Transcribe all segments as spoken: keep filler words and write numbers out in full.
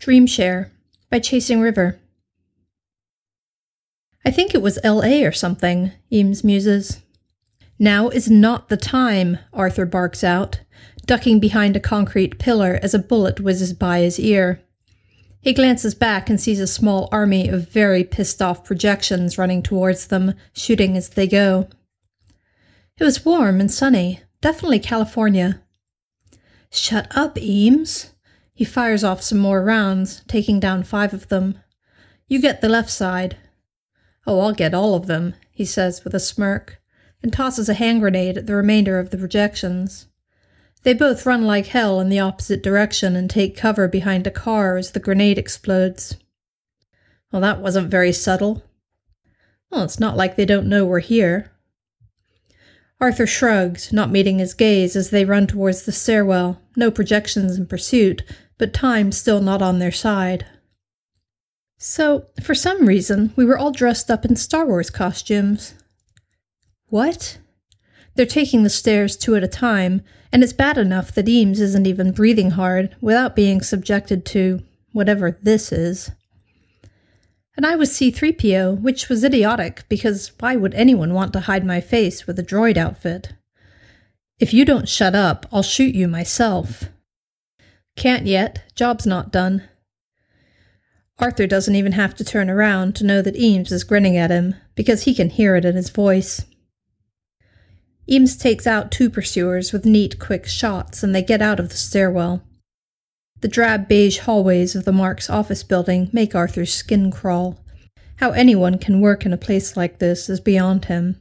Dreamshare by Chasing River. I think it was L A or something, Eames muses. Now is not the time, Arthur barks out, ducking behind a concrete pillar as a bullet whizzes by his ear. He glances back and sees a small army of very pissed-off projections running towards them, shooting as they go. It was warm and sunny, definitely California. Shut up, Eames. He fires off some more rounds, taking down five of them. You get the left side. Oh, I'll get all of them, he says with a smirk, and tosses a hand grenade at the remainder of the projections. They both run like hell in the opposite direction and take cover behind a car as the grenade explodes. Well, that wasn't very subtle. Well, it's not like they don't know we're here. Arthur shrugs, not meeting his gaze as they run towards the stairwell, no projections in pursuit, but time still not on their side. So, for some reason, we were all dressed up in Star Wars costumes. What? They're taking the stairs two at a time, and it's bad enough that Eames isn't even breathing hard without being subjected to whatever this is. And I was C three P O, which was idiotic, because why would anyone want to hide my face with a droid outfit? If you don't shut up, I'll shoot you myself. Can't yet. Job's not done. Arthur doesn't even have to turn around to know that Eames is grinning at him, because he can hear it in his voice. Eames takes out two pursuers with neat, quick shots, and they get out of the stairwell. The drab beige hallways of the Marx office building make Arthur's skin crawl. How anyone can work in a place like this is beyond him.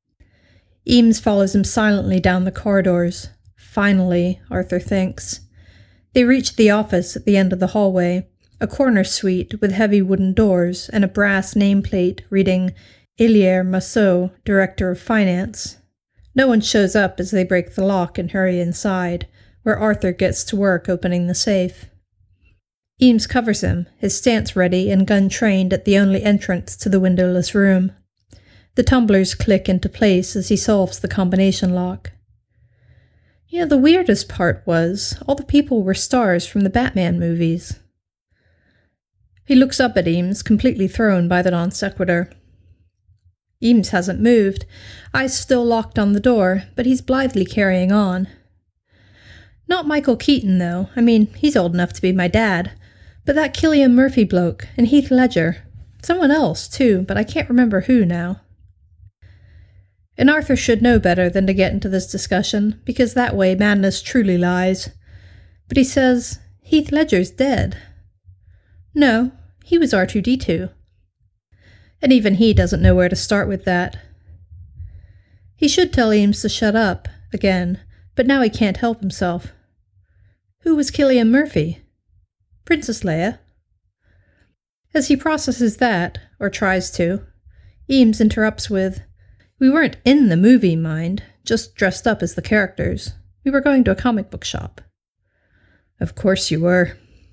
Eames follows him silently down the corridors. Finally, Arthur thinks. They reach the office at the end of the hallway, a corner suite with heavy wooden doors and a brass nameplate reading Hilaire Masseau, Director of Finance. No one shows up as they break the lock and hurry inside, where Arthur gets to work opening the safe. Eames covers him, his stance ready and gun trained at the only entrance to the windowless room. The tumblers click into place as he solves the combination lock. You know, the weirdest part was, all the people were stars from the Batman movies. He looks up at Eames, completely thrown by the non sequitur. Eames hasn't moved, eyes still locked on the door, but he's blithely carrying on. Not Michael Keaton, though. I mean, he's old enough to be my dad. But that Cillian Murphy bloke, and Heath Ledger. Someone else, too, but I can't remember who now. And Arthur should know better than to get into this discussion, because that way madness truly lies. But he says, Heath Ledger's dead. No, he was R two D two. And even he doesn't know where to start with that. He should tell Eames to shut up, again, but now he can't help himself. Who was Cillian Murphy? Princess Leia. As he processes that, or tries to, Eames interrupts with, We weren't in the movie, mind, just dressed up as the characters. We were going to a comic book shop. Of course you were.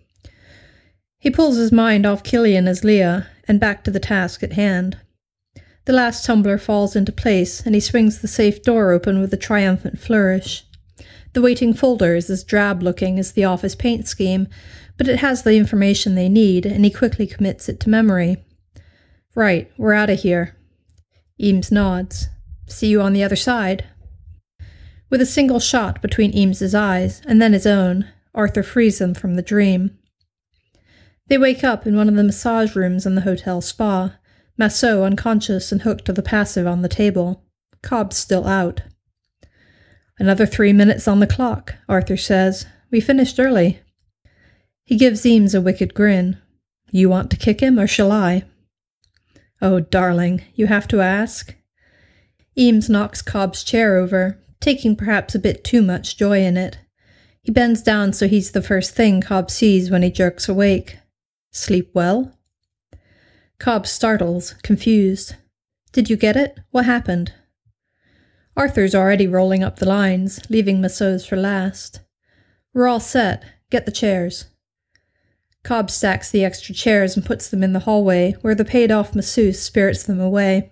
He pulls his mind off Cillian as Leia, and back to the task at hand. The last tumbler falls into place, and he swings the safe door open with a triumphant flourish. The waiting folder is as drab-looking as the office paint scheme, but it has the information they need, and he quickly commits it to memory. Right, we're out of here. Eames nods. See you on the other side. With a single shot between Eames's eyes, and then his own, Arthur frees them from the dream. They wake up in one of the massage rooms in the hotel spa, Masseau unconscious and hooked to the passive on the table. Cobb's still out. Another three minutes on the clock, Arthur says. We finished early. He gives Eames a wicked grin. You want to kick him, or shall I? Oh, darling, you have to ask. Eames knocks Cobb's chair over, taking perhaps a bit too much joy in it. He bends down so he's the first thing Cobb sees when he jerks awake. Sleep well? Cobb startles, confused. Did you get it? What happened? Arthur's already rolling up the lines, leaving Masseau's for last. We're all set. Get the chairs. Cobb stacks the extra chairs and puts them in the hallway, where the paid-off masseuse spirits them away.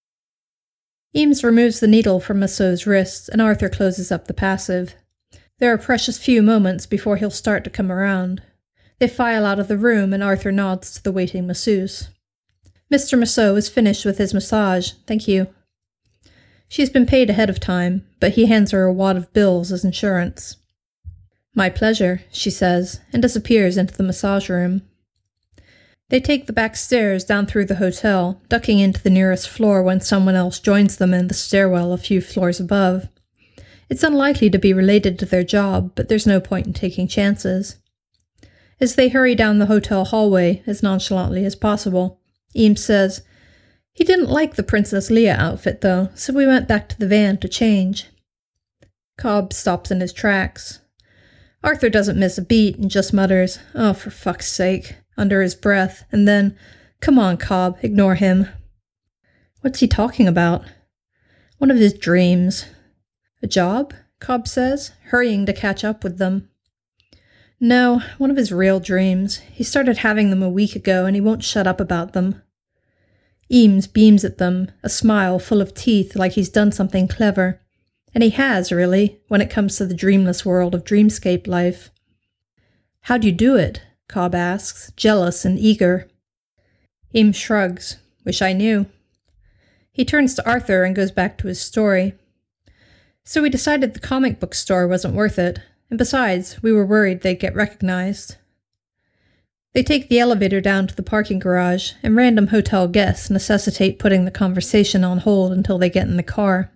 Eames removes the needle from Masseau's wrist, and Arthur closes up the passive. There are precious few moments before he'll start to come around. They file out of the room, and Arthur nods to the waiting masseuse. Mister Masseau is finished with his massage, thank you. She has been paid ahead of time, but he hands her a wad of bills as insurance. My pleasure, she says, and disappears into the massage room. They take the back stairs down through the hotel, ducking into the nearest floor when someone else joins them in the stairwell a few floors above. It's unlikely to be related to their job, but there's no point in taking chances. As they hurry down the hotel hallway as nonchalantly as possible, Eames says, "He didn't like the Princess Leia outfit, though, so we went back to the van to change." Cobb stops in his tracks. Arthur doesn't miss a beat and just mutters, "Oh, for fuck's sake," under his breath, and then, "Come on, Cobb, ignore him." What's he talking about? One of his dreams. A job? Cobb says, hurrying to catch up with them. No, one of his real dreams. He started having them a week ago, and he won't shut up about them. Eames beams at them, a smile full of teeth like he's done something clever. And he has, really, when it comes to the dreamless world of dreamscape life. "How'd you do it?" Cobb asks, jealous and eager. Eames shrugs. "Wish I knew." He turns to Arthur and goes back to his story. "So we decided the comic book store wasn't worth it, and besides, we were worried they'd get recognized." They take the elevator down to the parking garage, and random hotel guests necessitate putting the conversation on hold until they get in the car.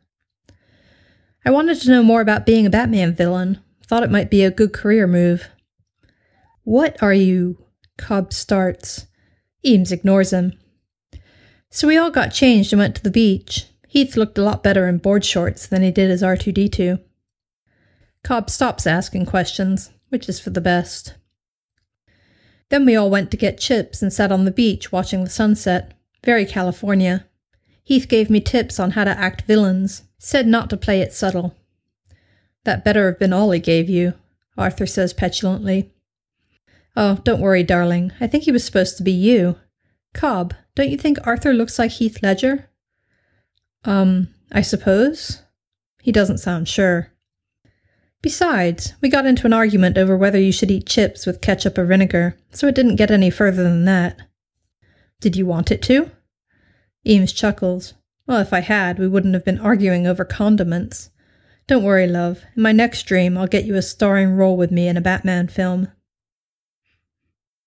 "I wanted to know more about being a Batman villain. Thought it might be a good career move." "What are you?" Cobb starts. Eames ignores him. "So we all got changed and went to the beach. Heath looked a lot better in board shorts than he did as R two D two. Cobb stops asking questions, which is for the best. "Then we all went to get chips and sat on the beach watching the sunset. Very California. Heath gave me tips on how to act villains, said not to play it subtle." "That better have been all he gave you," Arthur says petulantly. "Oh, don't worry, darling. I think he was supposed to be you. Cobb, don't you think Arthur looks like Heath Ledger?" Um, I suppose? He doesn't sound sure. "Besides, we got into an argument over whether you should eat chips with ketchup or vinegar, so it didn't get any further than that." "Did you want it to?" Eames chuckles. "Well, if I had, we wouldn't have been arguing over condiments. Don't worry, love. In my next dream, I'll get you a starring role with me in a Batman film."